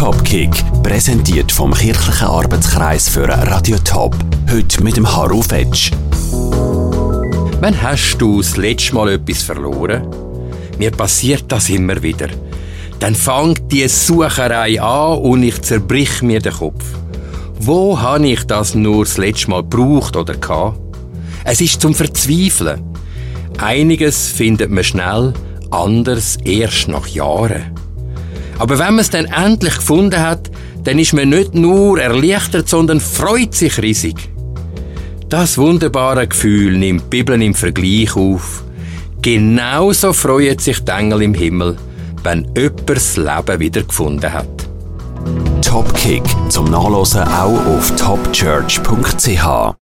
Topkick, präsentiert vom kirchlichen Arbeitskreis für Radio Top. Heute mit dem Harro Fetsch. Wann hast du das letzte Mal etwas verloren? Mir passiert das immer wieder. Dann fängt die Sucherei an und ich zerbrich mir den Kopf. Wo habe ich das nur das letzte Mal gebraucht oder gehabt? Es ist zum Verzweifeln. Einiges findet man schnell, anderes erst nach Jahren. Aber wenn man es dann endlich gefunden hat, dann ist man nicht nur erleichtert, sondern freut sich riesig. Das wunderbare Gefühl nimmt die Bibel im Vergleich auf. Genauso freuen sich die Engel im Himmel, wenn jemand das Leben wieder gefunden hat. Topkick zum Nachlesen auch auf topchurch.ch.